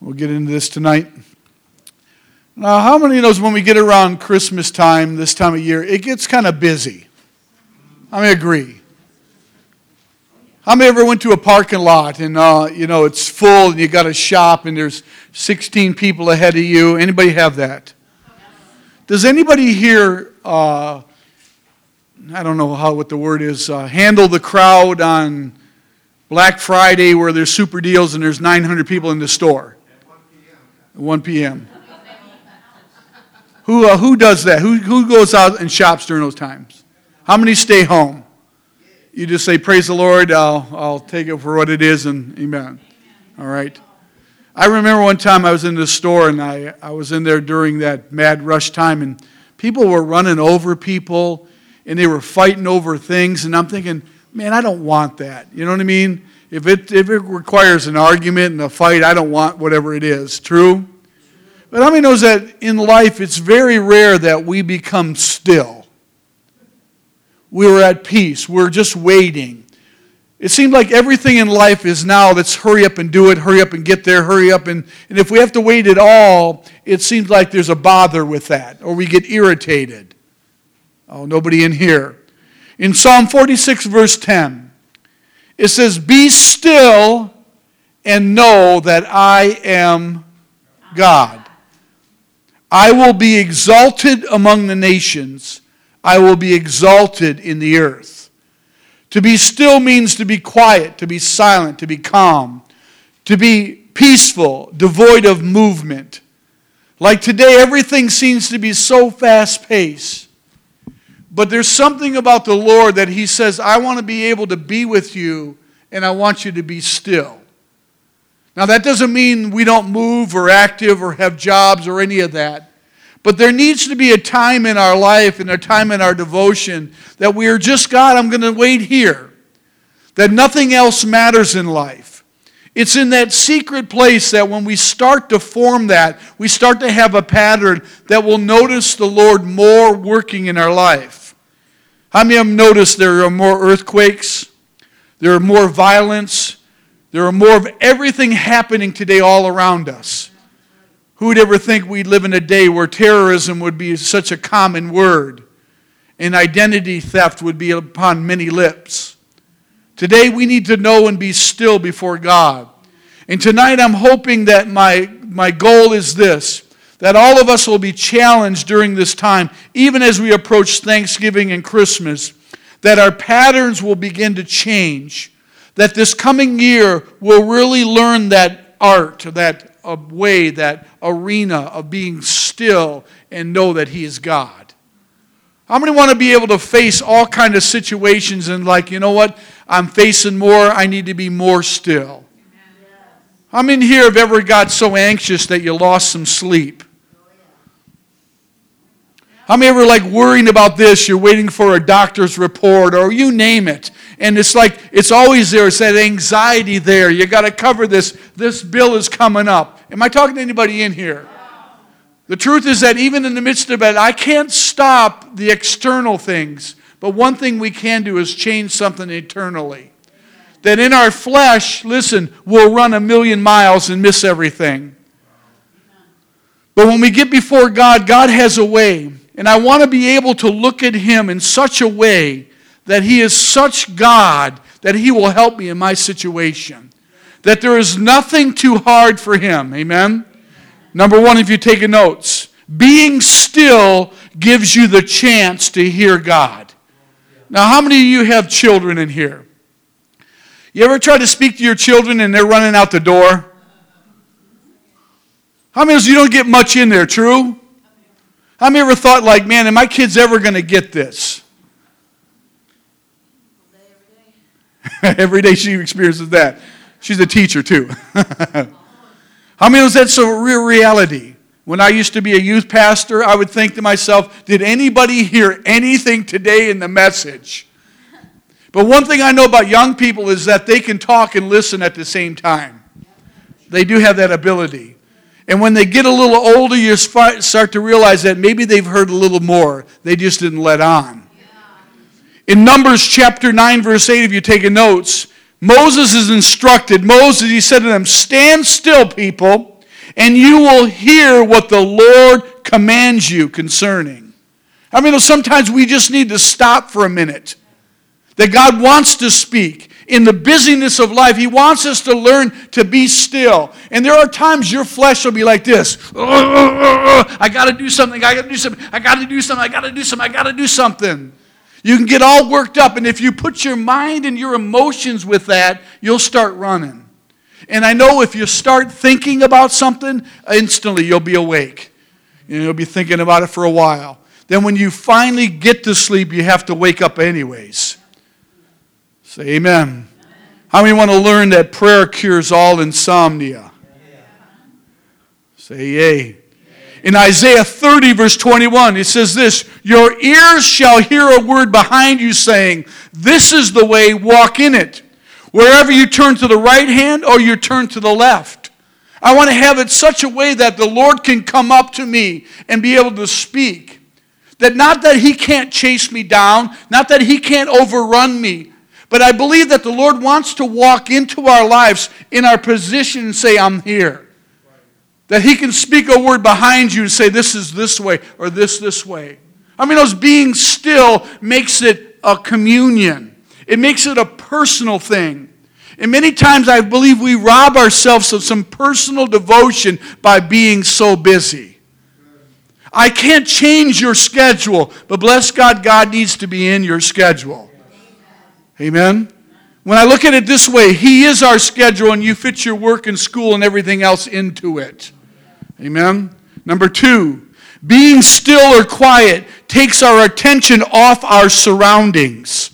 We'll get into this tonight. Now, how many knows when we get around Christmas time, this time of year, it gets kind of busy? How many agree? How many ever went to a parking lot and, it's full and you got to shop and there's 16 people ahead of you? Anybody have that? Does anybody here, I don't know what the word is, handle the crowd on Black Friday where there's super deals and there's 900 people in the store? At 1 p.m. Who does that? Who goes out and shops during those times? How many stay home? You just say, praise the Lord, I'll take it for what it is, and amen. All right. I remember one time I was in the store, and I was in there during that mad rush time, and people were running over people, and they were fighting over things, and I'm thinking, man, I don't want that. You know what I mean? If it requires an argument and a fight, I don't want whatever it is. True? But how many knows that in life it's very rare that we become still? We're at peace. We're just waiting. It seems like everything in life is now, let's hurry up and do it, hurry up and get there, hurry up. And if we have to wait at all, it seems like there's a bother with that, or we get irritated. Oh, nobody in here. In Psalm 46, verse 10, it says, be still and know that I am God. I will be exalted among the nations. I will be exalted in the earth. To be still means to be quiet, to be silent, to be calm, to be peaceful, devoid of movement. Like today, everything seems to be so fast-paced. But there's something about the Lord that He says, I want to be able to be with you, and I want you to be still. Now, that doesn't mean we don't move or active or have jobs or any of that. But there needs to be a time in our life and a time in our devotion that we are just, God, I'm going to wait here. That nothing else matters in life. It's in that secret place that when we start to form that, we start to have a pattern that will notice the Lord more working in our life. How many of them notice there are more earthquakes? There are more violence? There are more of everything happening today all around us. Who would ever think we'd live in a day where terrorism would be such a common word and identity theft would be upon many lips? Today we need to know and be still before God. And tonight I'm hoping that my goal is this, that all of us will be challenged during this time, even as we approach Thanksgiving and Christmas, that our patterns will begin to change, that this coming year we'll really learn that art, that way, that arena of being still and know that He is God. How many want to be able to face all kinds of situations and like, you know what, I'm facing more, I need to be more still. How many here have ever got so anxious that you lost some sleep? How many ever like worrying about this, you're waiting for a doctor's report or you name it. And it's like, it's always there, it's that anxiety there. You got to cover this bill is coming up. Am I talking to anybody in here? The truth is that even in the midst of it, I can't stop the external things. But one thing we can do is change something eternally. That in our flesh, listen, we'll run 1,000,000 miles and miss everything. But when we get before God, God has a way. And I want to be able to look at Him in such a way that He is such God that He will help me in my situation. That there is nothing too hard for Him. Amen? Number one, if you're taking notes, being still gives you the chance to hear God. Now, how many of you have children in here? You ever try to speak to your children and they're running out the door? How many of you don't get much in there, true? How many ever thought like, man, are my kids ever going to get this? Every day she experiences that. She's a teacher too. How many of that's a real reality? When I used to be a youth pastor, I would think to myself, did anybody hear anything today in the message? But one thing I know about young people is that they can talk and listen at the same time. They do have that ability. And when they get a little older, you start to realize that maybe they've heard a little more. They just didn't let on. In Numbers chapter 9, verse 8, if you're taking notes, Moses is instructed. He said to them, stand still, people, and you will hear what the Lord commands you concerning. I mean, sometimes we just need to stop for a minute. That God wants to speak. In the busyness of life, He wants us to learn to be still. And there are times your flesh will be like this. I got to do something. I got to do something. I got to do something. I got to do something. I got to do something. You can get all worked up. And if you put your mind and your emotions with that, you'll start running. And I know if you start thinking about something, instantly you'll be awake. You'll be thinking about it for a while. Then when you finally get to sleep, you have to wake up anyways. Say amen. How many want to learn that prayer cures all insomnia? Say yay. In Isaiah 30, verse 21, it says this, your ears shall hear a word behind you saying, this is the way, walk in it. Wherever you turn to the right hand or you turn to the left. I want to have it such a way that the Lord can come up to me and be able to speak. That not that He can't chase me down, not that He can't overrun me, but I believe that the Lord wants to walk into our lives in our position and say, I'm here. That He can speak a word behind you and say, this is this way or this way. I mean, those being still makes it a communion. It makes it a personal thing. And many times I believe we rob ourselves of some personal devotion by being so busy. I can't change your schedule, but bless God, God needs to be in your schedule. Amen? When I look at it this way, He is our schedule and you fit your work and school and everything else into it. Amen? Number 2, being still or quiet takes our attention off our surroundings.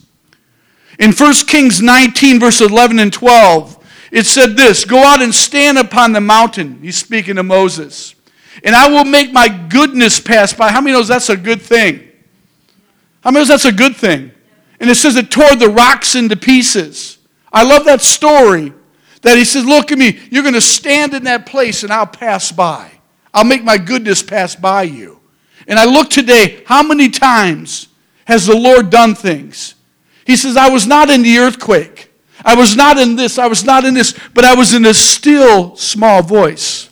In 1 Kings 19, verse 11 and 12, it said this, go out and stand upon the mountain. He's speaking to Moses. And I will make my goodness pass by. How many knows that's a good thing? How many knows that's a good thing? And it says it tore the rocks into pieces. I love that story. That He says, look at me. You're going to stand in that place and I'll pass by. I'll make my goodness pass by you. And I look today, how many times has the Lord done things? He says, I was not in the earthquake. I was not in this. I was not in this. But I was in a still small voice.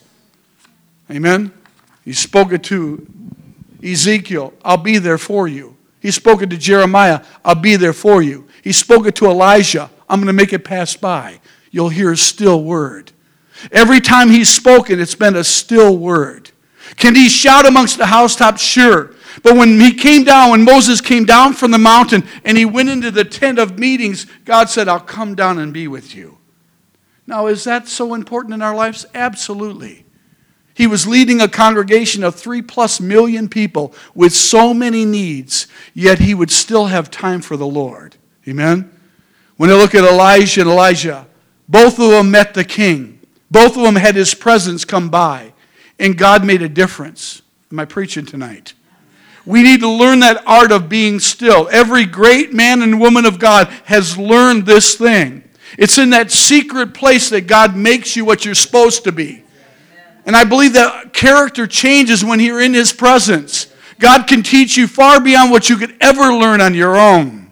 Amen? He spoke it to Ezekiel. I'll be there for you. He spoke it to Jeremiah. I'll be there for you. He spoke it to Elijah. I'm going to make it pass by. You'll hear a still word. Every time He's spoken, it's been a still word. Can He shout amongst the housetops? Sure. But when Moses came down from the mountain and he went into the tent of meetings, God said, I'll come down and be with you. Now, is that so important in our lives? Absolutely. He was leading a congregation of 3+ million people with so many needs, yet he would still have time for the Lord. Amen? When I look at Elijah and Elijah, both of them met the king. Both of them had his presence come by, and God made a difference. Am I preaching tonight? We need to learn that art of being still. Every great man and woman of God has learned this thing. It's in that secret place that God makes you what you're supposed to be. And I believe that character changes when you're in His presence. God can teach you far beyond what you could ever learn on your own.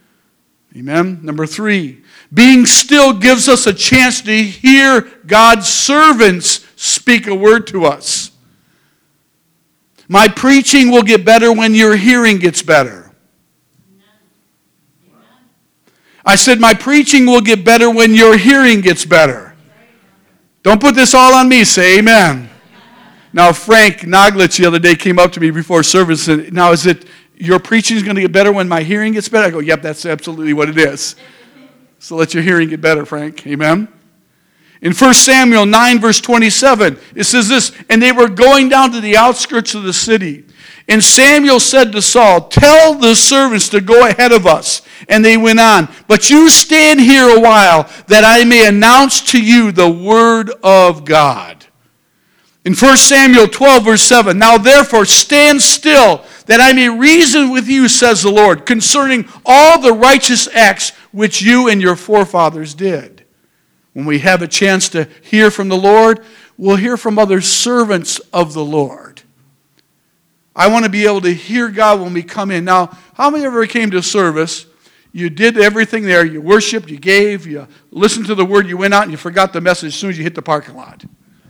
Amen? Number 3, being still gives us a chance to hear God's servants speak a word to us. My preaching will get better when your hearing gets better. I said my preaching will get better when your hearing gets better. Don't put this all on me. Say amen. Now, Frank Noglitz the other day came up to me before service and said, now is it your preaching is going to get better when my hearing gets better? I go, yep, that's absolutely what it is. So let your hearing get better, Frank. Amen. In 1 Samuel 9, verse 27, it says this, and they were going down to the outskirts of the city. And Samuel said to Saul, tell the servants to go ahead of us. And they went on. But you stand here a while, that I may announce to you the word of God. In 1 Samuel 12, verse 7, now therefore stand still, that I may reason with you, says the Lord, concerning all the righteous acts which you and your forefathers did. When we have a chance to hear from the Lord, we'll hear from other servants of the Lord. I want to be able to hear God when we come in. Now, how many ever came to a service, you did everything there, you worshiped, you gave, you listened to the word, you went out and you forgot the message as soon as you hit the parking lot?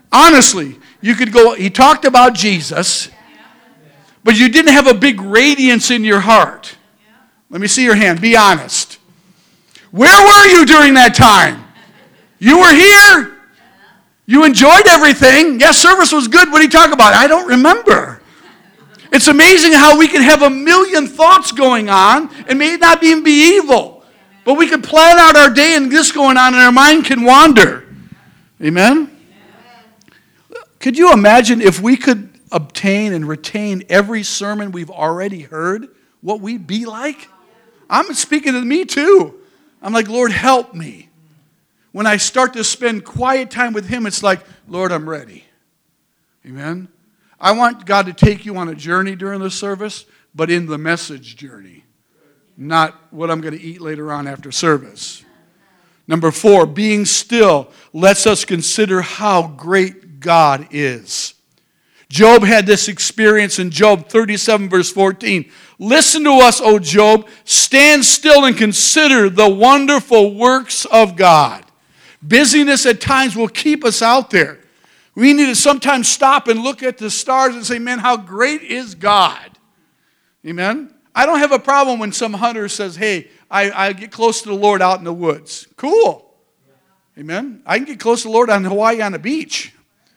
Honestly, you could go, he talked about Jesus, but you didn't have a big radiance in your heart. Let me see your hand. Be honest. Where were you during that time? You were here. You enjoyed everything. Yes, service was good. What did he talk about? I don't remember. It's amazing how we can have a million thoughts going on and may not even be evil. But we can plan out our day and this going on and our mind can wander. Amen? Could you imagine if we could obtain and retain every sermon we've already heard, what we'd be like? I'm speaking to me too. I'm like, Lord, help me. When I start to spend quiet time with Him, it's like, Lord, I'm ready. Amen? I want God to take you on a journey during the service, but in the message journey, not what I'm going to eat later on after service. Number 4, being still lets us consider how great God is. Job had this experience in Job 37, verse 14. Listen to us, O Job. Stand still and consider the wonderful works of God. Busyness at times will keep us out there. We need to sometimes stop and look at the stars and say, man, how great is God? Amen? I don't have a problem when some hunter says, hey, I get close to the Lord out in the woods. Cool. Amen? I can get close to the Lord on Hawaii on the beach.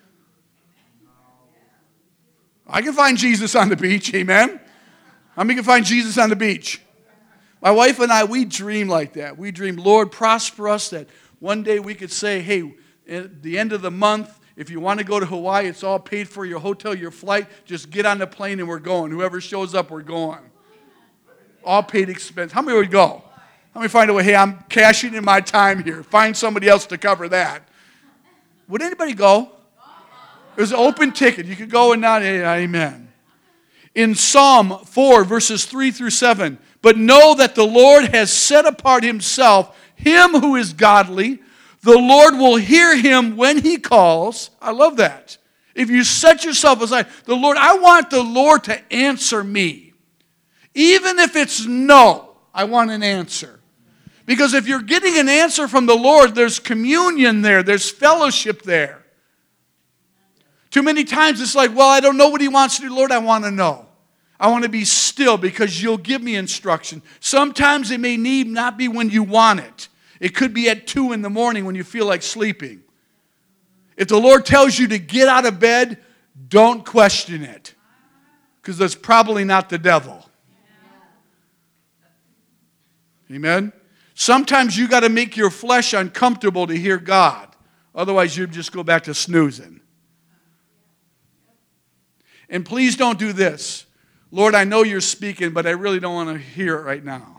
I can find Jesus on the beach, amen? How many can find Jesus on the beach? My wife and I, we dream like that. We dream, Lord, prosper us that one day we could say, hey, at the end of the month, if you want to go to Hawaii, it's all paid for, your hotel, your flight. Just get on the plane and we're going. Whoever shows up, we're going. All paid expense. How many would go? How many find a way, hey, I'm cashing in my time here. Find somebody else to cover that. Would anybody go? It was an open ticket. You could go and not, amen. In Psalm 4, verses 3 through 7, but know that the Lord has set apart Himself, him who is godly. The Lord will hear him when He calls. I love that. If you set yourself aside, the Lord, I want the Lord to answer me. Even if it's no, I want an answer. Because if you're getting an answer from the Lord, there's communion there, there's fellowship there. Too many times it's like, well, I don't know what He wants to do. Lord, I want to know. I want to be still because You'll give me instruction. Sometimes it may need not be when you want it. It could be at 2 in the morning when you feel like sleeping. If the Lord tells you to get out of bed, don't question it. Because that's probably not the devil. Amen? Sometimes you got to make your flesh uncomfortable to hear God. Otherwise, you just go back to snoozing. And please don't do this. Lord, I know You're speaking, but I really don't want to hear it right now.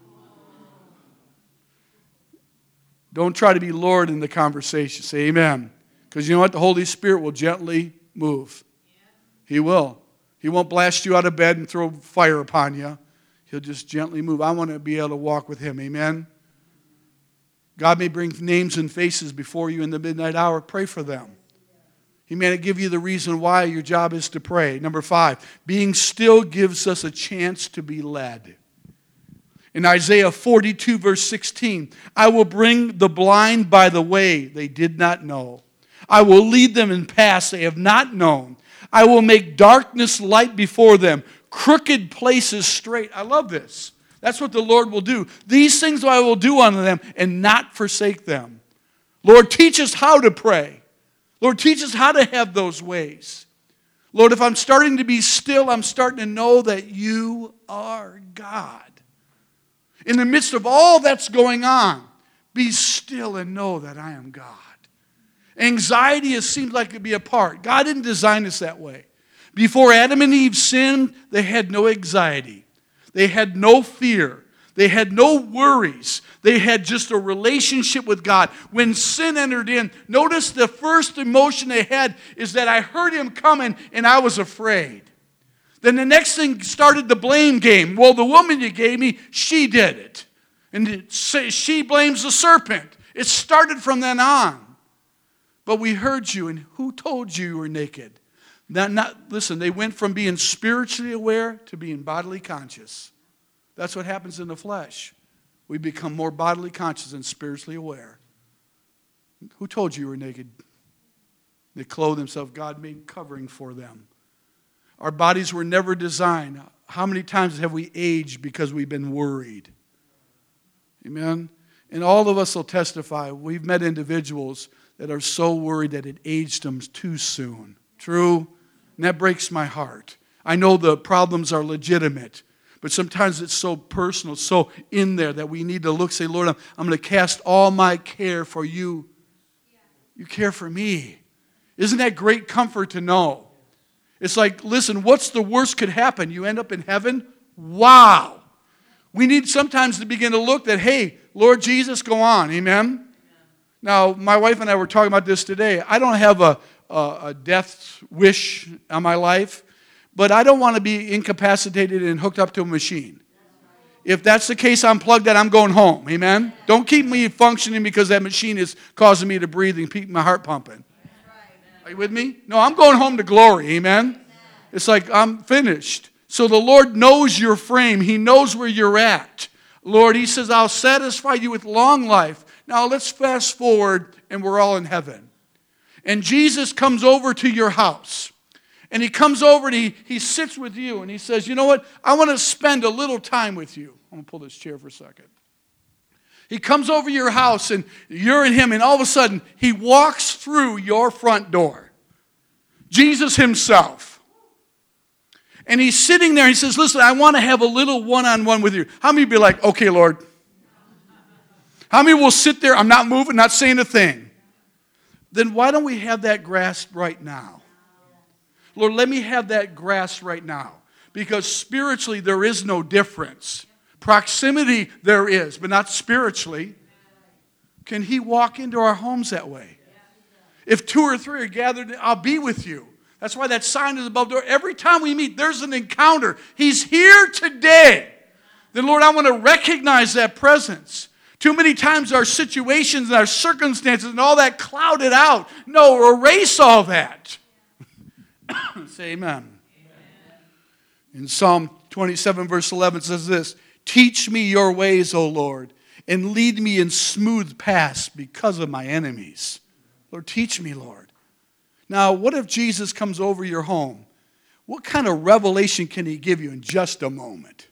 Don't try to be Lord in the conversation. Say amen. Because you know what? The Holy Spirit will gently move. He will. He won't blast you out of bed and throw fire upon you. He'll just gently move. I want to be able to walk with Him. Amen. God may bring names and faces before you in the midnight hour. Pray for them. He may not give you the reason why. Your job is to pray. Number 5, being still gives us a chance to be led. In Isaiah 42, verse 16, I will bring the blind by the way they did not know. I will lead them in paths they have not known. I will make darkness light before them, crooked places straight. I love this. That's what the Lord will do. These things I will do unto them and not forsake them. Lord, teach us how to pray. Lord, teach us how to have those ways. Lord, if I'm starting to be still, I'm starting to know that You are God. In the midst of all that's going on, be still and know that I am God. Anxiety seems like it could be a part. God didn't design us that way. Before Adam and Eve sinned, they had no anxiety. They had no fear. They had no worries. They had just a relationship with God. When sin entered in, notice the first emotion they had is that I heard Him coming and I was afraid. Then the next thing started the blame game. Well, the woman you gave me, she did it. And she blames the serpent. It started from then on. But we heard you, and who told you were naked? Listen, they went from being spiritually aware to being bodily conscious. That's what happens in the flesh. We become more bodily conscious and spiritually aware. Who told you were naked? They clothe themselves. God made covering for them. Our bodies were never designed. How many times have we aged because we've been worried? Amen? And all of us will testify. We've met individuals that are so worried that it aged them too soon. True? And that breaks my heart. I know the problems are legitimate, but sometimes it's so personal, so in there that we need to look, say, Lord, I'm going to cast all my care for you. You care for me. Isn't that great comfort to know? It's like, listen, what's the worst could happen? You end up in heaven? Wow. We need sometimes to begin to look that, hey, Lord Jesus, go on. Amen? Now, my wife and I were talking about this today. I don't have a death wish on my life, but I don't want to be incapacitated and hooked up to a machine. If that's the case, I'm plugged in, I'm going home. Amen? Don't keep me functioning because that machine is causing me to breathe and keep my heart pumping. Are you with me? No, I'm going home to glory. Amen? It's like I'm finished. So the Lord knows your frame. He knows where you're at. Lord, He says, I'll satisfy you with long life. Now let's fast forward and we're all in heaven. And Jesus comes over to your house. And He comes over and he sits with you and He says, you know what? I want to spend a little time with you. I'm going to pull this chair for a second. He comes over your house and you're in Him, and all of a sudden He walks through your front door. Jesus Himself. And He's sitting there and He says, listen, I want to have a little one-on-one with you. How many be like, okay, Lord? How many will sit there, I'm not moving, not saying a thing? Then why don't we have that grasp right now? Lord, let me have that grasp right now. Because spiritually there is no difference. Proximity there is, but not spiritually. Can He walk into our homes that way? If 2 or 3 are gathered, I'll be with you. That's why that sign is above the door. Every time we meet, there's an encounter. He's here today. Then, Lord, I want to recognize that presence. Too many times our situations and our circumstances and all that clouded out. No, erase all that. Say amen. In Psalm 27, verse 11, it says this, teach me your ways, O Lord, and lead me in smooth paths because of my enemies. Lord, teach me, Lord. Now, what if Jesus comes over your home? What kind of revelation can He give you in just a moment?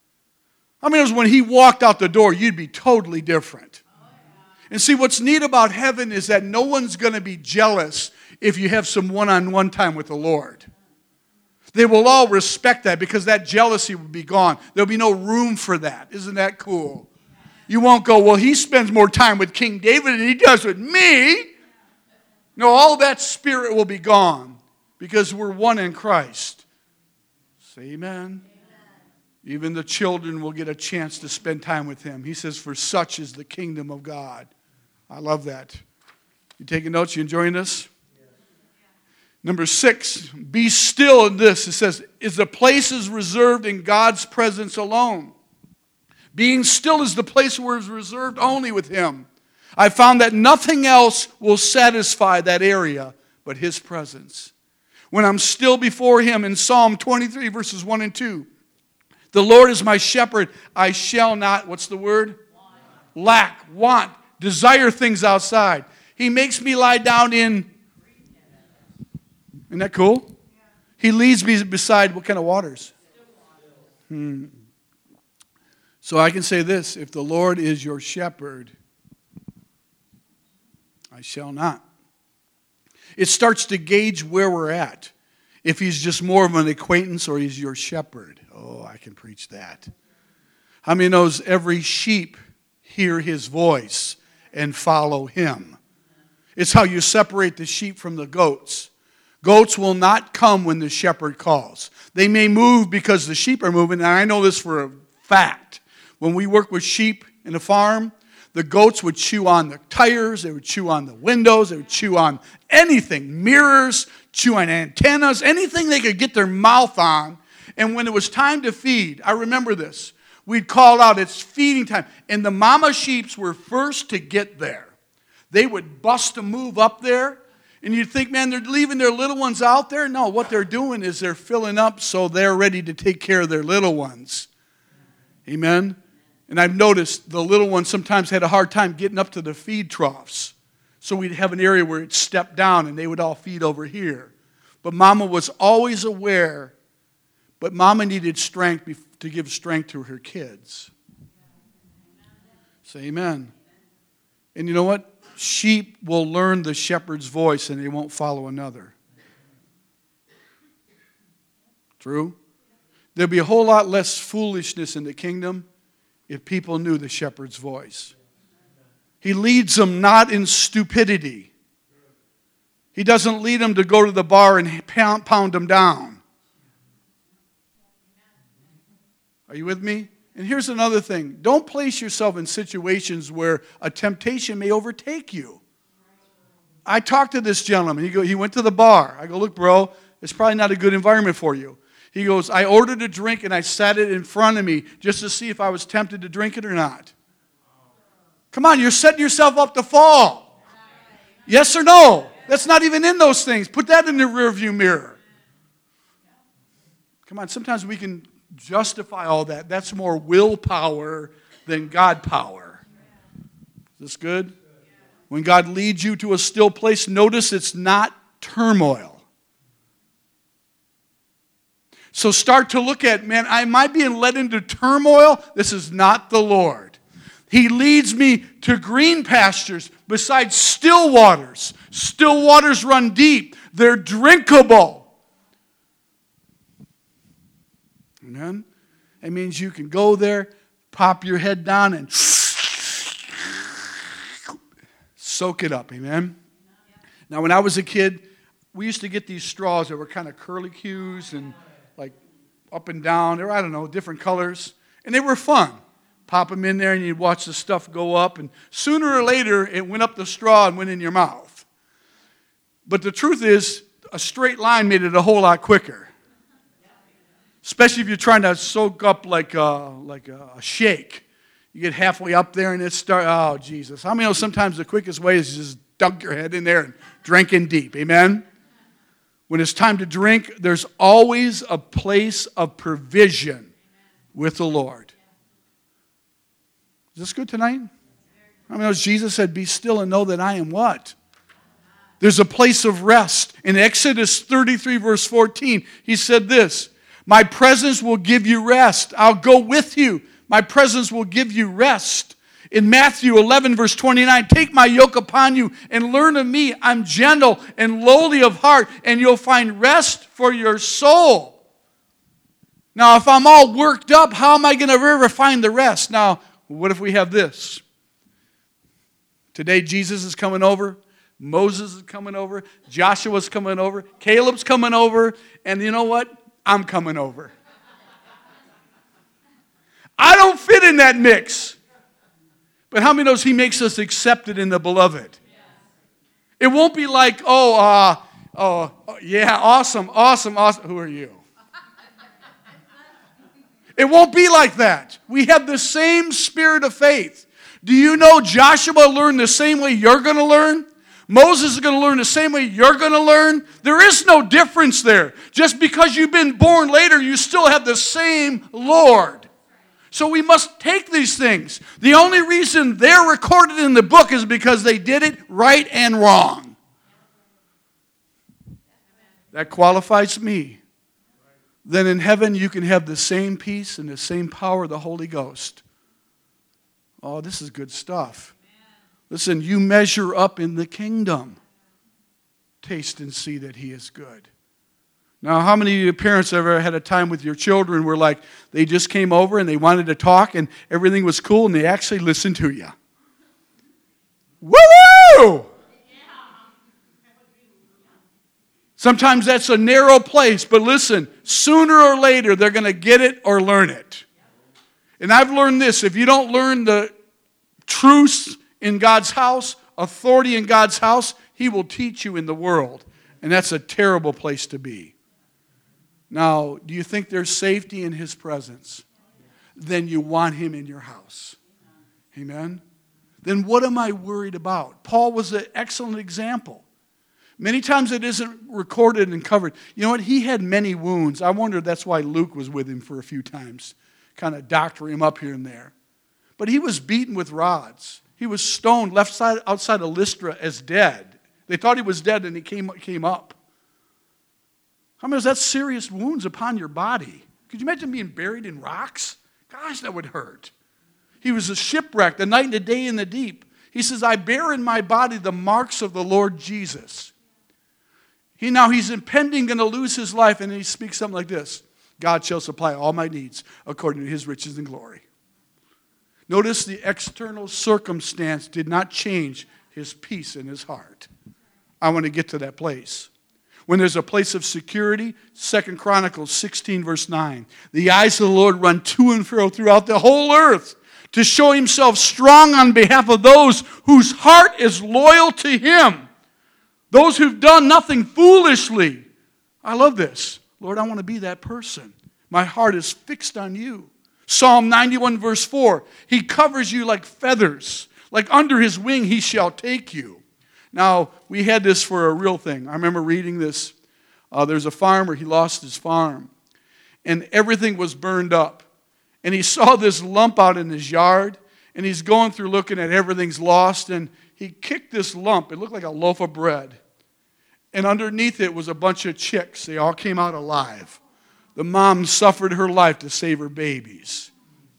I mean, it was when He walked out the door, you'd be totally different. And see, what's neat about heaven is that no one's going to be jealous if you have some one-on-one time with the Lord. They will all respect that because that jealousy will be gone. There'll be no room for that. Isn't that cool? You won't go, well, he spends more time with King David than he does with me. No, all that spirit will be gone because we're one in Christ. Say amen. Even the children will get a chance to spend time with Him. He says, for such is the kingdom of God. I love that. You taking notes? You enjoying this? Number 6, be still in this. It says, is the places reserved in God's presence alone. Being still is the place where it's reserved only with Him. I found that nothing else will satisfy that area but His presence. When I'm still before Him, in Psalm 23, verses 1 and 2, the Lord is my shepherd, I shall not, what's the word? Lack, want, desire things outside. He makes me lie down in. Isn't that cool? Yeah. He leads me beside what kind of waters? So I can say this, if the Lord is your shepherd, I shall not. It starts to gauge where we're at. If He's just more of an acquaintance or He's your shepherd. Oh, I can preach that. How many knows every sheep hear His voice and follow Him? It's how you separate the sheep from the goats. Goats will not come when the shepherd calls. They may move because the sheep are moving, and I know this for a fact. When we work with sheep in a farm, the goats would chew on the tires, they would chew on the windows, they would chew on anything, mirrors, chew on antennas, anything they could get their mouth on. And when it was time to feed, I remember this, we'd call out, it's feeding time. And the mama sheeps were first to get there. They would bust a move up there. And you'd think, man, they're leaving their little ones out there. No, what they're doing is they're filling up so they're ready to take care of their little ones. Amen? And I've noticed the little ones sometimes had a hard time getting up to the feed troughs. So we'd have an area where it stepped down and they would all feed over here. But Mama was always aware, but Mama needed strength to give strength to her kids. Say amen. And you know what? Sheep will learn the shepherd's voice and they won't follow another. True? There'd be a whole lot less foolishness in the kingdom if people knew the shepherd's voice. He leads them not in stupidity. He doesn't lead them to go to the bar and pound them down. Are you with me? And here's another thing. Don't place yourself in situations where a temptation may overtake you. I talked to this gentleman. He went to the bar. I go, look, bro, it's probably not a good environment for you. He goes, I ordered a drink and I sat it in front of me just to see if I was tempted to drink it or not. Come on, you're setting yourself up to fall. Yes or no? That's not even in those things. Put that in the rearview mirror. Come on, sometimes we can justify all that. That's more willpower than God power. Is this good? When God leads you to a still place, notice it's not turmoil. So start to look at, man, am I being led into turmoil? This is not the Lord. He leads me to green pastures beside still waters. Still waters run deep. They're drinkable. Amen? It means you can go there, pop your head down, and soak it up. Amen? Now, when I was a kid, we used to get these straws that were kind of curlicues and like up and down, or I don't know, different colors. And they were fun. Pop them in there and you'd watch the stuff go up. And sooner or later, it went up the straw and went in your mouth. But the truth is, a straight line made it a whole lot quicker. Especially if you're trying to soak up like a shake. You get halfway up there and it starts, oh, Jesus. How many know sometimes the quickest way is just dunk your head in there and drink in deep? Amen? When it's time to drink, there's always a place of provision with the Lord. Is this good tonight? I mean, as Jesus said, be still and know that I am what? There's a place of rest. In Exodus 33, verse 14, he said this, my presence will give you rest. I'll go with you. My presence will give you rest. In Matthew 11, verse 29, take my yoke upon you and learn of me. I'm gentle and lowly of heart, and you'll find rest for your soul. Now, if I'm all worked up, how am I going to ever find the rest? Now, what if we have this? Today, Jesus is coming over. Moses is coming over. Joshua's coming over. Caleb's coming over. And you know what? I'm coming over. I don't fit in that mix. But how many knows he makes us accepted in the beloved? It won't be like, yeah, awesome. Who are you? It won't be like that. We have the same spirit of faith. Do you know Joshua learned the same way you're going to learn? Moses is going to learn the same way you're going to learn. There is no difference there. Just because you've been born later, you still have the same Lord. So we must take these things. The only reason they're recorded in the book is because they did it right and wrong. That qualifies me. Then in heaven you can have the same peace and the same power of the Holy Ghost. Oh, this is good stuff. Listen, you measure up in the kingdom. Taste and see that he is good. Now, how many of you parents ever had a time with your children where like they just came over and they wanted to talk and everything was cool and they actually listened to you? Woo! Sometimes that's a narrow place, but listen, sooner or later they're going to get it or learn it. And I've learned this, if you don't learn the truths in God's house, authority in God's house, he will teach you in the world. And that's a terrible place to be. Now, do you think there's safety in his presence? Then you want him in your house. Amen? Then what am I worried about? Paul was an excellent example. Many times it isn't recorded and covered. You know what? He had many wounds. I wonder if that's why Luke was with him for a few times. Kind of doctor him up here and there. But he was beaten with rods. He was stoned, left outside of Lystra as dead. They thought he was dead, and he came up. How many of that's serious wounds upon your body? Could you imagine being buried in rocks? Gosh, that would hurt. He was a shipwreck, the night and the day in the deep. He says, I bear in my body the marks of the Lord Jesus. He's impending going to lose his life, and he speaks something like this. God shall supply all my needs according to his riches and glory. Notice the external circumstance did not change his peace in his heart. I want to get to that place. When there's a place of security, 2 Chronicles 16 verse 9. The eyes of the Lord run to and fro throughout the whole earth to show himself strong on behalf of those whose heart is loyal to him. Those who've done nothing foolishly. I love this. Lord, I want to be that person. My heart is fixed on you. Psalm 91 verse 4. He covers you like feathers. Like under his wing he shall take you. Now, we had this for a real thing. I remember reading this. There's a farmer, he lost his farm. And everything was burned up. And he saw this lump out in his yard. And he's going through looking at everything's lost. And he kicked this lump. It looked like a loaf of bread. And underneath it was a bunch of chicks. They all came out alive. The mom suffered her life to save her babies.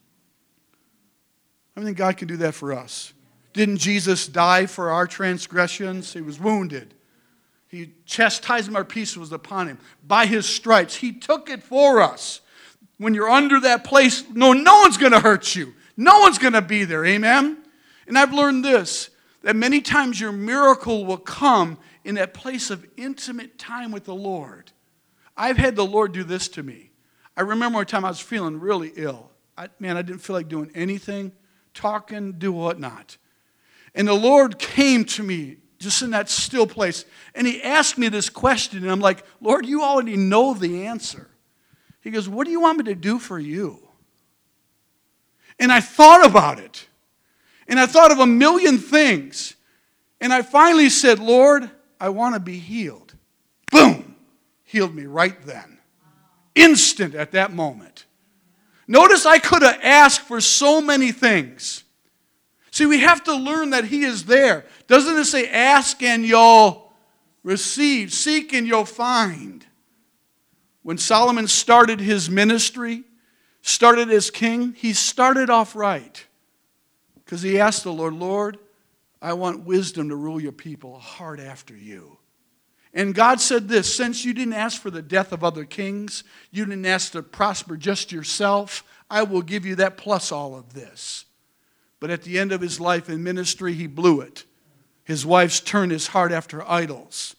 I think God can do that for us. Didn't Jesus die for our transgressions? He was wounded. He chastised our peace was upon him. By his stripes, he took it for us. When you're under that place, no one's going to hurt you. No one's going to be there. Amen? And I've learned this, that many times your miracle will come in that place of intimate time with the Lord. I've had the Lord do this to me. I remember one time I was feeling really ill. I didn't feel like doing anything, talking, do whatnot. And the Lord came to me just in that still place. And he asked me this question. And I'm like, Lord, you already know the answer. He goes, what do you want me to do for you? And I thought about it. And I thought of a million things. And I finally said, Lord, I want to be healed. Boom! Healed me right then. Instant at that moment. Notice I could have asked for so many things. See, we have to learn that he is there. Doesn't it say, ask and you'll receive, seek and you'll find? When Solomon started his ministry, started as king, he started off right. Because he asked the Lord, Lord, I want wisdom to rule your people, a heart after you. And God said this, since you didn't ask for the death of other kings, you didn't ask to prosper just yourself, I will give you that plus all of this. But at the end of his life in ministry, he blew it. His wife's turned his heart after idols.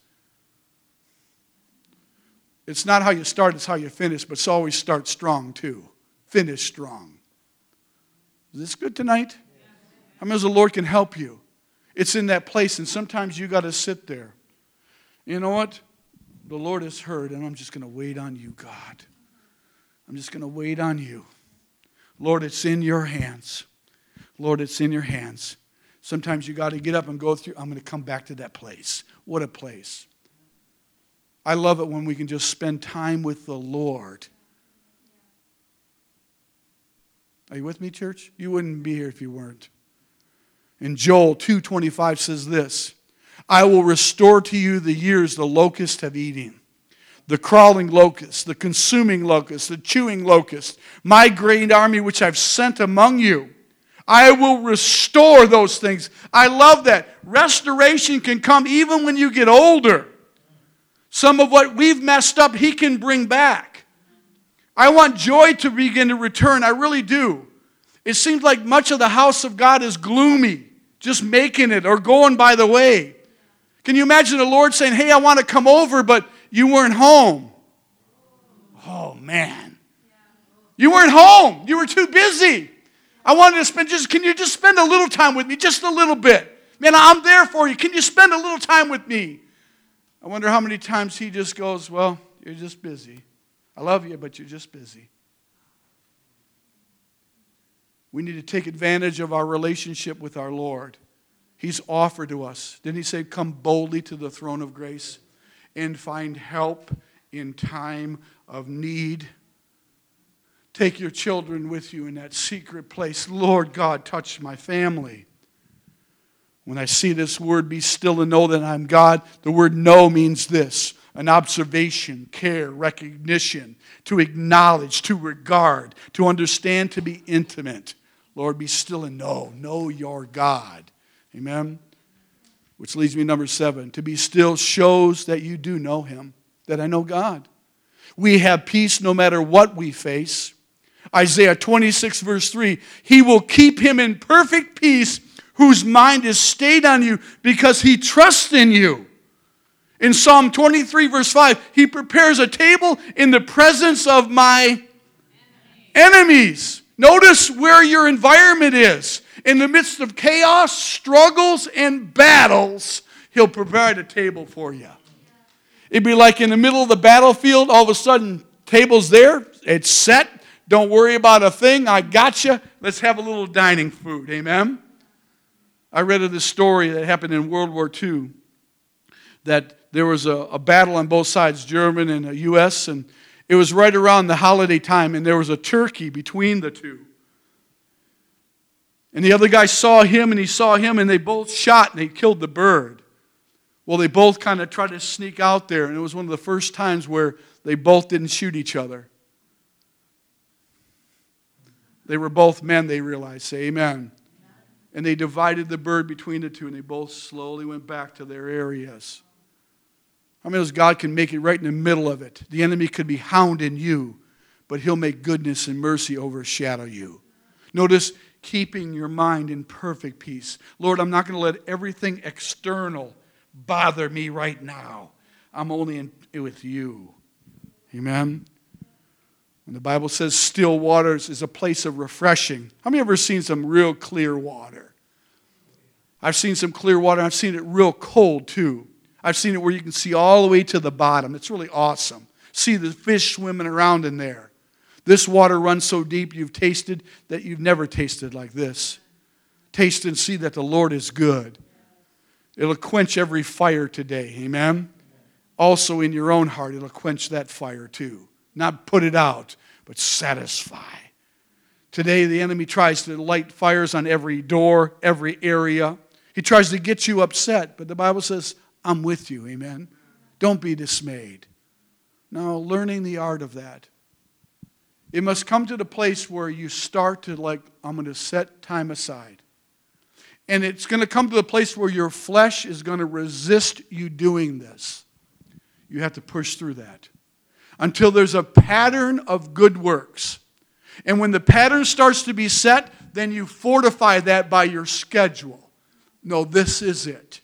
It's not how you start, it's how you finish, but it's always start strong too. Finish strong. Is this good tonight? How many of the Lord can help you? It's in that place, and sometimes you got to sit there. You know what? The Lord has heard, and I'm just going to wait on you, God. I'm just going to wait on you. Lord, it's in your hands. Lord, it's in your hands. Sometimes you got to get up and go through. I'm going to come back to that place. What a place. I love it when we can just spend time with the Lord. Are you with me, church? You wouldn't be here if you weren't. And Joel 2:25 says this, I will restore to you the years the locusts have eaten. The crawling locust, the consuming locust, the chewing locust, my great army which I've sent among you. I will restore those things. I love that. Restoration can come even when you get older. Some of what we've messed up, he can bring back. I want joy to begin to return. I really do. It seems like much of the house of God is gloomy, just making it or going by the way. Can you imagine the Lord saying, hey, I want to come over, but you weren't home? Oh, man. You weren't home. You were too busy. I wanted to spend can you just spend a little time with me? Just a little bit. Man, I'm there for you. Can you spend a little time with me? I wonder how many times he just goes, well, you're just busy. I love you, but you're just busy. We need to take advantage of our relationship with our Lord. He's offered to us. Didn't he say, come boldly to the throne of grace and find help in time of need? Take your children with you in that secret place. Lord God, touch my family. When I see this word, be still and know that I'm God, the word know means this: an observation, care, recognition, to acknowledge, to regard, to understand, to be intimate. Lord, be still and know. Know your God. Amen? Which leads me to number 7. To be still shows that you do know Him, that I know God. We have peace no matter what we face. Isaiah 26 verse 3, He will keep him in perfect peace whose mind is stayed on you because he trusts in you. In Psalm 23 verse 5, He prepares a table in the presence of my enemies. Notice where your environment is. In the midst of chaos, struggles, and battles, He'll provide a table for you. It'd be like in the middle of the battlefield, all of a sudden, table's there, it's set. Don't worry about a thing, I got you. Let's have a little dining food, amen? I read of this story that happened in World War II, that there was a battle on both sides, German and the U.S., and it was right around the holiday time, and there was a turkey between the two. And the other guy saw him, and he saw him, and they both shot, and they killed the bird. Well, they both kind of tried to sneak out there, and it was one of the first times where they both didn't shoot each other. They were both men, they realized. Say amen. And they divided the bird between the two, and they both slowly went back to their areas. How many knows God can make it right in the middle of it? The enemy could be hounding you, but He'll make goodness and mercy overshadow you. Notice, keeping your mind in perfect peace. Lord, I'm not going to let everything external bother me right now. I'm only with you. Amen? When the Bible says still waters is a place of refreshing. How many have ever seen some real clear water? I've seen some clear water. I've seen it real cold too. I've seen it where you can see all the way to the bottom. It's really awesome. See the fish swimming around in there. This water runs so deep you've tasted that you've never tasted like this. Taste and see that the Lord is good. It'll quench every fire today. Amen? Also in your own heart, it'll quench that fire too. Not put it out, but satisfy. Today, the enemy tries to light fires on every door, every area. He tries to get you upset, but the Bible says, I'm with you, amen? Don't be dismayed. Now, learning the art of that. It must come to the place where you start to I'm going to set time aside. And it's going to come to the place where your flesh is going to resist you doing this. You have to push through that. Until there's a pattern of good works. And when the pattern starts to be set, then you fortify that by your schedule. No, this is it.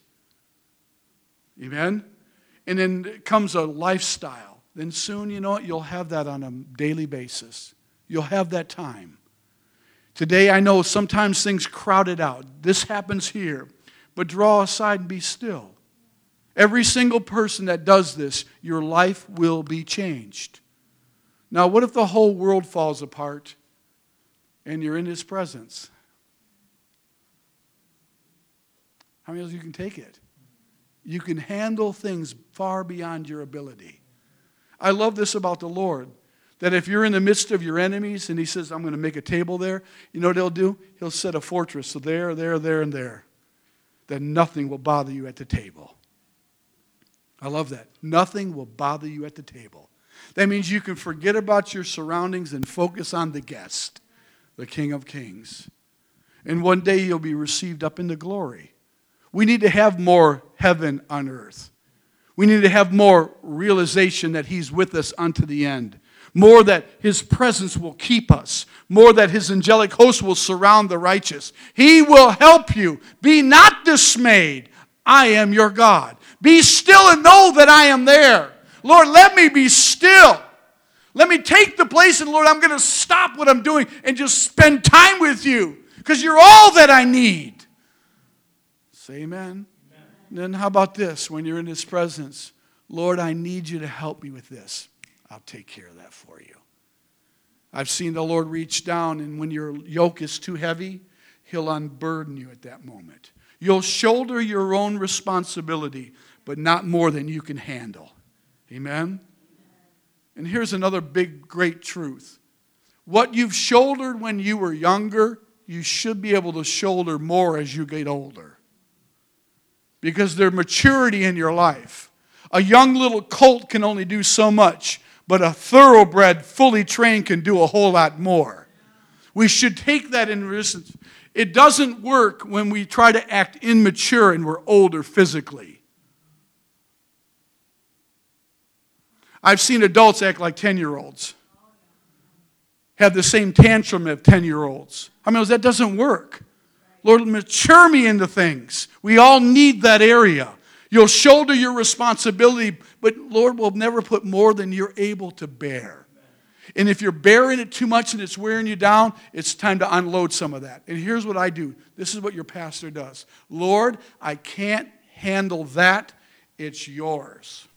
Amen? And then comes a lifestyle. Then soon, you know what, you'll have that on a daily basis. You'll have that time. Today, I know sometimes things crowded out. This happens here. But draw aside and be still. Every single person that does this, your life will be changed. Now, what if the whole world falls apart and you're in His presence? How many of you can take it? You can handle things far beyond your ability. I love this about the Lord, that if you're in the midst of your enemies and He says, I'm going to make a table there, you know what He'll do? He'll set a fortress so there, and there. Then nothing will bother you at the table. I love that. Nothing will bother you at the table. That means you can forget about your surroundings and focus on the guest, the King of Kings. And one day you'll be received up into glory. We need to have more heaven on earth. We need to have more realization that He's with us unto the end. More that His presence will keep us. More that His angelic host will surround the righteous. He will help you. Be not dismayed. I am your God. Be still and know that I am there. Lord, let me be still. Let me take the place, and Lord, I'm going to stop what I'm doing and just spend time with you because you're all that I need. Say amen. Then how about this? When you're in His presence, Lord, I need you to help me with this. I'll take care of that for you. I've seen the Lord reach down, and when your yoke is too heavy, He'll unburden you at that moment. You'll shoulder your own responsibility, but not more than you can handle. Amen? And here's another big, great truth. What you've shouldered when you were younger, you should be able to shoulder more as you get older. because there's maturity in your life. A young little colt can only do so much, but a thoroughbred, fully trained can do a whole lot more. We should take that in resistance. It doesn't work when we try to act immature and we're older physically. I've seen adults act like 10-year-olds. Have the same tantrum of 10-year-olds. I mean, that doesn't work. Lord, mature me into things. We all need that area. You'll shoulder your responsibility, but Lord will never put more than you're able to bear. And if you're bearing it too much and it's wearing you down, it's time to unload some of that. And here's what I do. This is what your pastor does. Lord, I can't handle that. It's yours.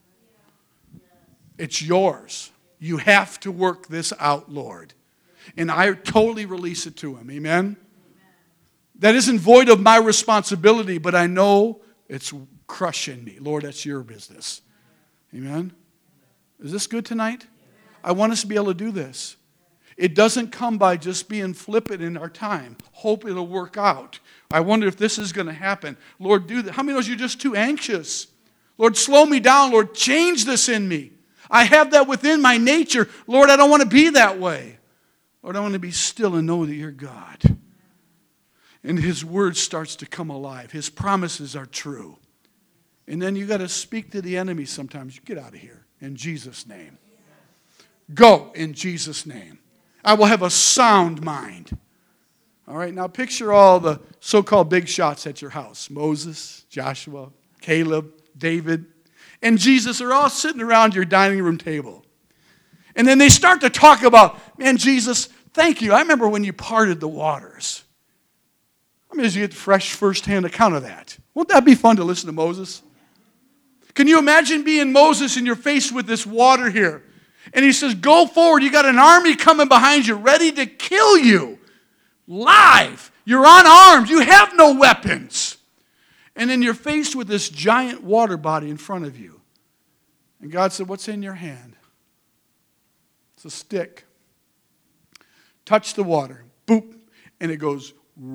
It's yours. You have to work this out, Lord. And I totally release it to him. Amen? That isn't void of my responsibility, but I know it's crushing me. Lord, that's your business. Amen? Is this good tonight? I want us to be able to do this. It doesn't come by just being flippant in our time. Hope it'll work out. I wonder if this is going to happen. Lord, do that. How many knows you're just too anxious? Lord, slow me down. Lord, change this in me. I have that within my nature. Lord, I don't want to be that way. Lord, I want to be still and know that you're God. And his word starts to come alive. His promises are true. And then you got to speak to the enemy sometimes. You get out of here in Jesus' name. Go in Jesus' name. I will have a sound mind. All right, now picture all the so-called big shots at your house. Moses, Joshua, Caleb, David, and Jesus are all sitting around your dining room table. And then they start to talk about, man, Jesus, thank you. I remember when you parted the waters. I mean, you get fresh first-hand account of that. Won't that be fun to listen to Moses? Can you imagine being Moses and you're faced with this water here? And he says, go forward. You got an army coming behind you ready to kill you. Live. You're unarmed. You have no weapons. And then you're faced with this giant water body in front of you. And God said, what's in your hand? It's a stick. Touch the water. Boop. And it goes,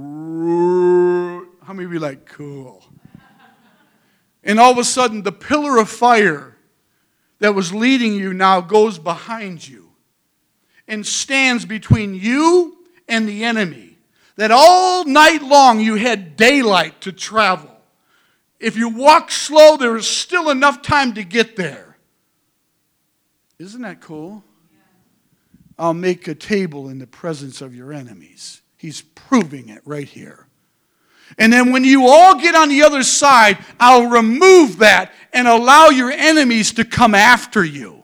how many of you like, cool? And all of a sudden, the pillar of fire that was leading you now goes behind you and stands between you and the enemy. That all night long you had daylight to travel. If you walk slow, there is still enough time to get there. Isn't that cool? I'll make a table in the presence of your enemies. He's proving it right here. And then when you all get on the other side, I'll remove that and allow your enemies to come after you.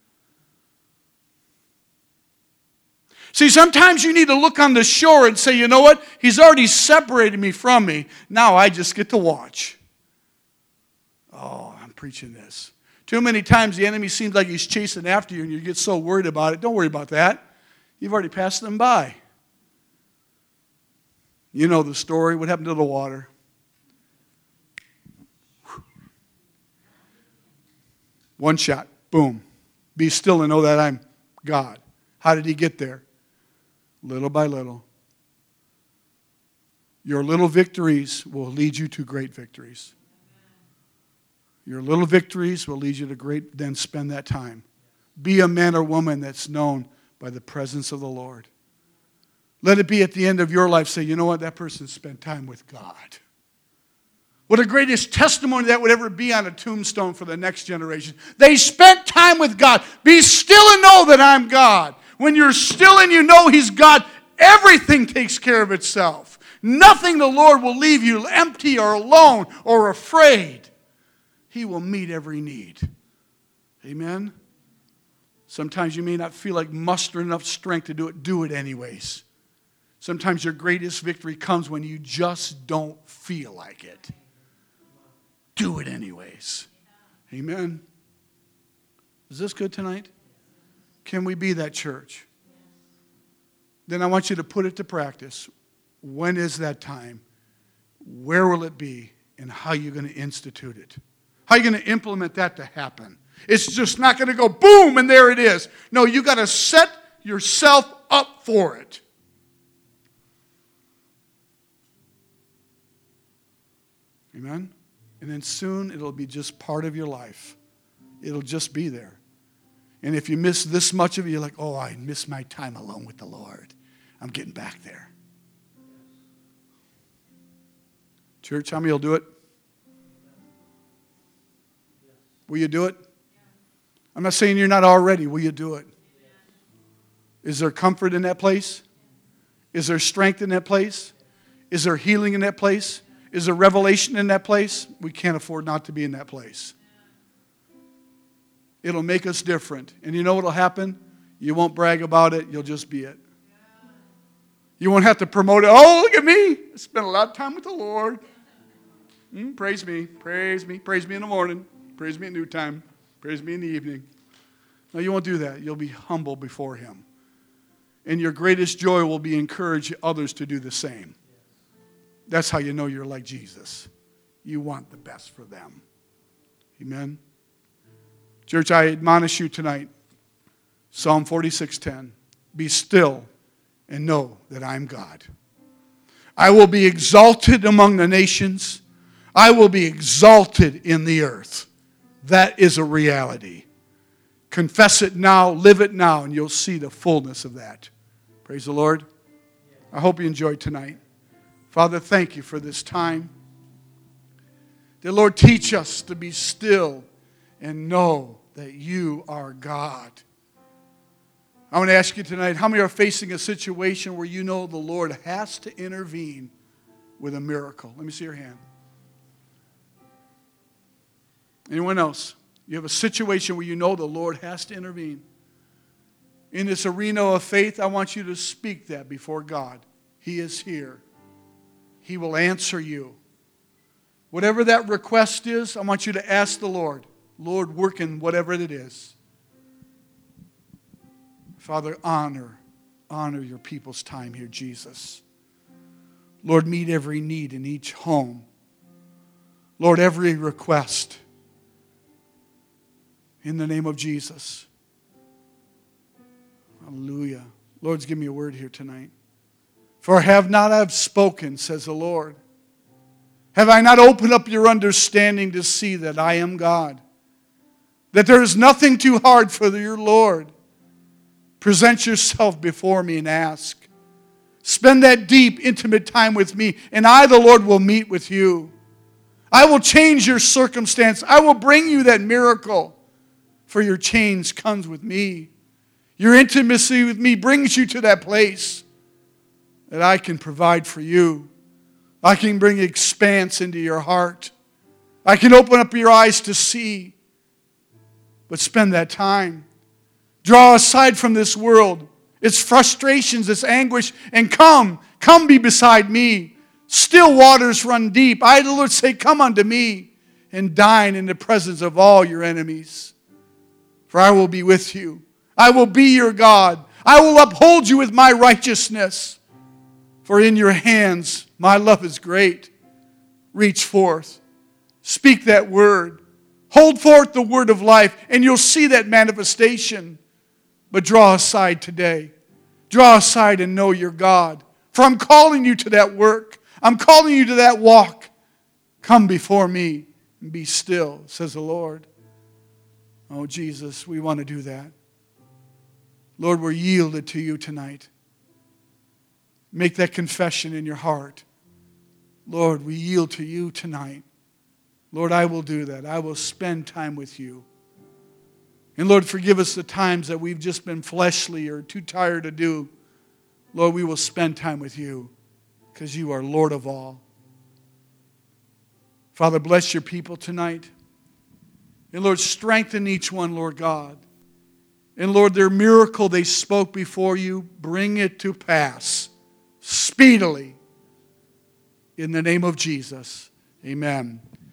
See, sometimes you need to look on the shore and say, you know what? He's already separated me from me. Now I just get to watch. Oh, I'm preaching this. Too many times the enemy seems like he's chasing after you and you get so worried about it. Don't worry about that. You've already passed them by. You know the story. What happened to the water? One shot. Boom. Be still and know that I'm God. How did he get there? Little by little. Your little victories will lead you to great victories. Your little victories will lead you to great, then spend that time. Be a man or woman that's known by the presence of the Lord. Let it be at the end of your life, say, you know what, that person spent time with God. What a greatest testimony that would ever be on a tombstone for the next generation. They spent time with God. Be still and know that I'm God. When you're still and you know He's God, everything takes care of itself. Nothing the Lord will leave you empty or alone or afraid. He will meet every need. Amen? Sometimes you may not feel like mustering enough strength to do it. Do it anyways. Sometimes your greatest victory comes when you just don't feel like it. Do it anyways. Amen? Is this good tonight? Can we be that church? Then I want you to put it to practice. When is that time? Where will it be? And how are you going to institute it? How are you going to implement that to happen? It's just not going to go boom and there it is. No, you got to set yourself up for it. Amen? And then soon it'll be just part of your life. It'll just be there. And if you miss this much of it, you're like, oh, I miss my time alone with the Lord. I'm getting back there. Church, how many will do it? Will you do it? I'm not saying you're not already. Will you do it? Is there comfort in that place? Is there strength in that place? Is there healing in that place? Is there revelation in that place? We can't afford not to be in that place. It'll make us different. And you know what will happen? You won't brag about it. You'll just be it. You won't have to promote it. Oh, look at me. I spent a lot of time with the Lord. Praise me. Praise me. Praise me in the morning. Praise me at noontime. Praise me in the evening. No, you won't do that. You'll be humble before Him. And your greatest joy will be encourage others to do the same. That's how you know you're like Jesus. You want the best for them. Amen. Church, I admonish you tonight. Psalm 46:10. Be still and know that I am God. I will be exalted among the nations. I will be exalted in the earth. That is a reality. Confess it now, live it now, and you'll see the fullness of that. Praise the Lord. I hope you enjoyed tonight. Father, thank you for this time. Dear Lord, teach us to be still and know that you are God. I want to ask you tonight, how many are facing a situation where you know the Lord has to intervene with a miracle? Let me see your hand. Anyone else? You have a situation where you know the Lord has to intervene. In this arena of faith, I want you to speak that before God. He is here. He will answer you. Whatever that request is, I want you to ask the Lord. Lord, work in whatever it is. Father, honor your people's time here, Jesus. Lord, meet every need in each home. Lord, every request. In the name of Jesus. Hallelujah. Lord's give me a word here tonight. For have not I spoken, says the Lord. Have I not opened up your understanding to see that I am God? That there is nothing too hard for your Lord. Present yourself before me and ask. Spend that deep, intimate time with me, and I, the Lord, will meet with you. I will change your circumstance. I will bring you that miracle. For your change comes with me. Your intimacy with me brings you to that place that I can provide for you. I can bring expanse into your heart. I can open up your eyes to see. But spend that time. Draw aside from this world, its frustrations, its anguish, and come be beside me. Still waters run deep. I, the Lord, say, come unto me and dine in the presence of all your enemies. For I will be with you. I will be your God. I will uphold you with my righteousness. For in your hands my love is great. Reach forth. Speak that word. Hold forth the word of life, and you'll see that manifestation. But draw aside today. Draw aside and know your God. For I'm calling you to that work. I'm calling you to that walk. Come before me and be still, says the Lord. Oh, Jesus, we want to do that. Lord, we're yielded to you tonight. Make that confession in your heart. Lord, we yield to you tonight. Lord, I will do that. I will spend time with you. And Lord, forgive us the times that we've just been fleshly or too tired to do. Lord, we will spend time with you because you are Lord of all. Father, bless your people tonight. And Lord, strengthen each one, Lord God. And Lord, their miracle they spoke before you, bring it to pass speedily. In the name of Jesus, amen.